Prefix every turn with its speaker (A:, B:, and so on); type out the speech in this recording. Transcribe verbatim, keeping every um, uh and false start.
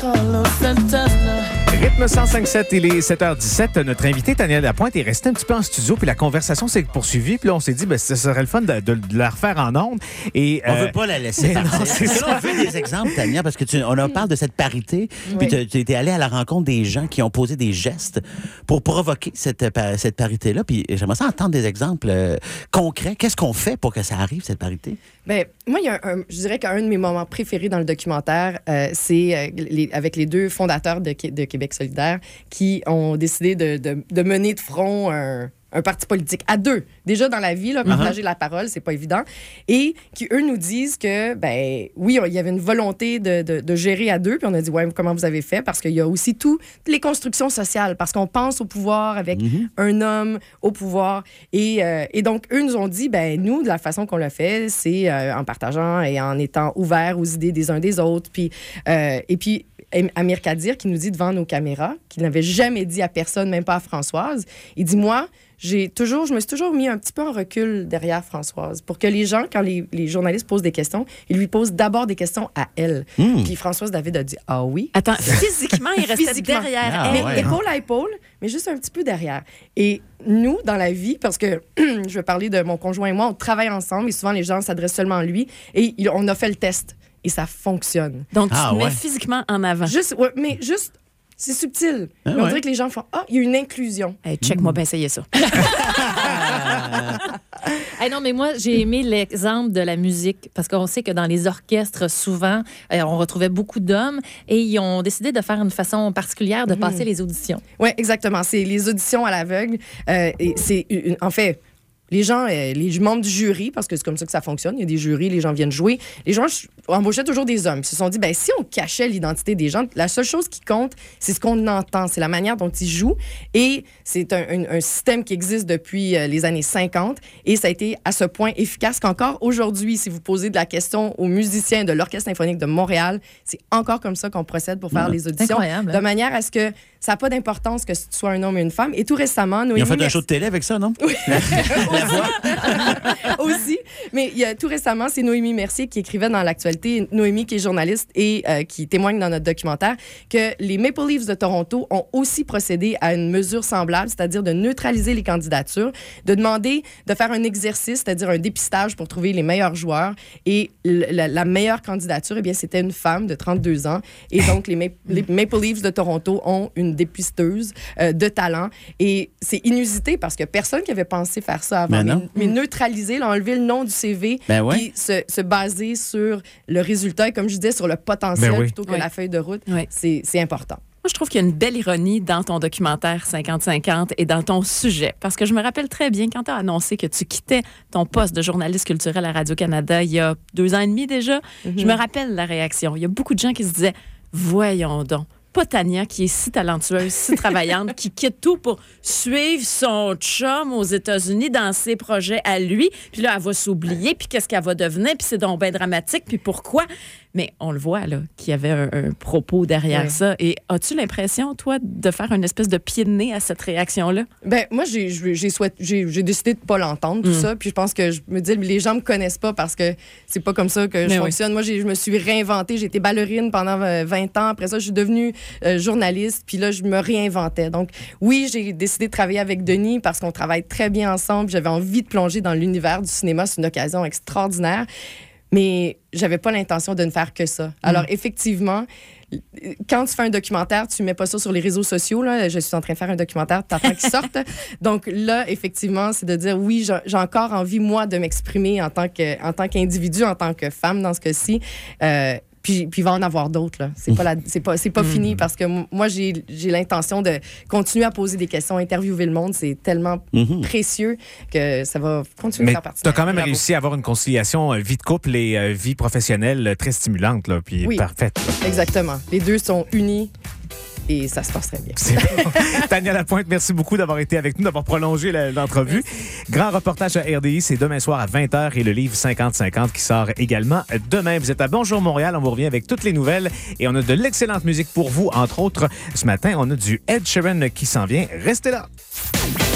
A: Carlos Santana.
B: Rythme cent cinq sept, il est sept heures dix-sept. Notre invité, Tania Lapointe, est resté un petit peu en studio, puis la conversation s'est poursuivie. Puis là, on s'est dit, ben, ce serait le fun de, de, de la refaire en ondes. Et,
C: on
B: euh,
C: veut pas la laisser partir.
B: Non, c'est
C: Parce que
B: ça.
C: là, on fait des exemples, Tania, parce que tu, on a parle de cette parité, puis
D: Oui.
C: tu es allé à la rencontre des gens qui ont posé des gestes pour provoquer cette, cette parité-là. Puis j'aimerais ça entendre des exemples euh, concrets. Qu'est-ce qu'on fait pour que ça arrive, cette parité?
D: Ben, moi, il y a un, un- je dirais qu'un de mes moments préférés dans le documentaire, euh, c'est euh, les- avec les deux fondateurs de, Qué- de Québec solidaire qui ont décidé de, de- de mener de front un, un parti politique à deux. Déjà dans la vie, là, partager la parole, c'est pas évident. Et qui, eux, nous disent que, ben oui, il y avait une volonté de, de- de gérer à deux. Puis on a dit, ouais, comment vous avez fait? Parce qu'il y a aussi toutes les constructions sociales. Parce qu'on pense au pouvoir avec un homme au pouvoir. Et, euh, et donc, eux nous ont dit, ben nous, de la façon qu'on l'a fait, c'est euh, en partageant et en étant ouverts aux idées des uns des autres. Puis, euh, et puis, Am- Amir Kadir, qui nous dit devant nos caméras, qu'il n'avait jamais dit à personne, même pas à Françoise, il dit, moi, j'ai toujours, je me suis toujours mis un petit peu en recul derrière Françoise pour que les gens, quand les, les journalistes posent des questions, ils lui posent d'abord des questions à elle. Puis Françoise David a dit, ah oui.
E: Attends, physiquement, il restait
D: Physiquement.
E: derrière
C: Ah,
E: elle.
D: Mais
C: ouais.
D: épaule à épaule, mais juste un petit peu derrière. Et nous, dans la vie, parce que je vais parler de mon conjoint et moi, on travaille ensemble et souvent les gens s'adressent seulement à lui et il- on a fait le test et ça fonctionne.
E: Donc, tu
C: Ah,
E: te mets
C: ouais.
E: physiquement en avant.
D: Juste, ouais, mais juste, c'est subtil.
C: Ah,
D: Mais on
C: ouais.
D: dirait que les gens font, ah, il y a une inclusion.
E: Hey, check-moi bien, essayez ça.
F: Hey, non, mais moi, j'ai aimé l'exemple de la musique parce qu'on sait que dans les orchestres, souvent, euh, on retrouvait beaucoup d'hommes et ils ont décidé de faire une façon particulière de passer les auditions.
D: Oui, exactement. C'est les auditions à l'aveugle. Euh, et c'est une- en fait. Les gens, euh, les membres du jury, parce que c'est comme ça que ça fonctionne, il y a des jurys, les gens viennent jouer. Les gens ch- embauchaient toujours des hommes. Ils se sont dit, ben si on cachait l'identité des gens, la seule chose qui compte, c'est ce qu'on entend, c'est la manière dont ils jouent. Et c'est un, un- un système qui existe depuis euh, les années cinquante. Et ça a été à ce point efficace qu'encore aujourd'hui, si vous posez de la question aux musiciens de l'Orchestre symphonique de Montréal, c'est encore comme ça qu'on procède pour faire les auditions.
F: incroyable, hein?
D: De manière à ce que ça n'a pas d'importance que tu sois un homme ou une femme. Et tout récemment, Noémie
C: Ils ont fait un
D: Mercier-
C: show de télé avec ça, non?
D: aussi. Mais il y a, tout récemment, c'est Noémie Mercier qui écrivait dans l'actualité, Noémie qui est journaliste et euh, qui témoigne dans notre documentaire, que les Maple Leafs de Toronto ont aussi procédé à une mesure semblable, c'est-à-dire de neutraliser les candidatures, de demander de faire un exercice, c'est-à-dire un dépistage pour trouver les meilleurs joueurs. Et l- la, la meilleure candidature, eh bien, c'était une femme de trente-deux ans. Et donc, les, Ma- les Maple Leafs de Toronto ont une dépisteuse euh, de talent. Et c'est inusité parce que personne qui avait pensé faire ça avant.
C: Mais non.
D: Mais neutraliser, là, enlever le nom du C V,
C: Ben ouais.
D: puis se, se baser sur le résultat et, comme je disais, sur le potentiel
B: Ben oui.
D: plutôt que
E: Oui.
D: la feuille de route,
E: Oui.
D: c'est, c'est important.
E: Moi, je trouve qu'il y a une belle ironie dans ton documentaire cinquante cinquante et dans ton sujet. Parce que je me rappelle très bien quand tu as annoncé que tu quittais ton poste de journaliste culturel à Radio-Canada il y a deux ans et demi déjà. Je me rappelle la réaction. Il y a beaucoup de gens qui se disaient « Voyons donc, pas Tania qui est si talentueuse, si travaillante, qui quitte tout pour suivre son chum aux États-Unis dans ses projets à lui. Puis là, elle va s'oublier, puis qu'est-ce qu'elle va devenir, puis c'est donc bien dramatique, puis pourquoi? » Mais on le voit, là, qu'il y avait un, un propos derrière
D: Oui.
E: ça. Et as-tu l'impression, toi, de faire une espèce de pied de nez à cette réaction-là?
D: Ben, moi, j'ai, j'ai, j'ai, souhaité- j'ai, j'ai décidé de ne pas l'entendre, tout ça. Puis je pense que je me dis, les gens me connaissent pas parce que c'est pas comme ça que je
E: Mais oui.
D: fonctionne. Moi, j'ai, je me suis réinventée. J'ai été ballerine pendant euh, vingt ans. Après ça, je suis devenue euh, journaliste. Puis là, je me réinventais. Donc, oui, j'ai décidé de travailler avec Denis parce qu'on travaille très bien ensemble. J'avais envie de plonger dans l'univers du cinéma. C'est une occasion extraordinaire. Mais j'avais pas l'intention de ne faire que ça. Alors, effectivement, quand tu fais un documentaire, tu mets pas ça sur les réseaux sociaux. Là. Je suis en train de faire un documentaire, t'attends qu'il sorte. Donc là, effectivement, c'est de dire, oui, j'ai, j'ai encore envie, moi, de m'exprimer en tant, que, en tant qu'individu, en tant que femme, dans ce cas-ci. Euh, Puis, puis il va en avoir d'autres. Là. C'est pas, la, c'est pas, c'est pas fini parce que m- moi, j'ai, j'ai l'intention de continuer à poser des questions, interviewer le monde. C'est tellement précieux que ça va continuer
B: Mais
D: à faire partie.
B: tu as quand même
D: Bravo.
B: réussi à avoir une conciliation euh, vie de couple et euh, vie professionnelle euh, très stimulante, là, puis
D: Oui.
B: parfaite. là.
D: Exactement. Les deux sont unis et ça se passe très bien.
B: C'est bon. Tania Lapointe, merci beaucoup d'avoir été avec nous, d'avoir prolongé la- l'entrevue. Grand reportage à R D I, c'est demain soir à vingt heures et le livre cinquante cinquante qui sort également demain. Vous êtes à Bonjour Montréal, on vous revient avec toutes les nouvelles et on a de l'excellente musique pour vous. Entre autres, ce matin, on a du Ed Sheeran qui s'en vient. Restez là.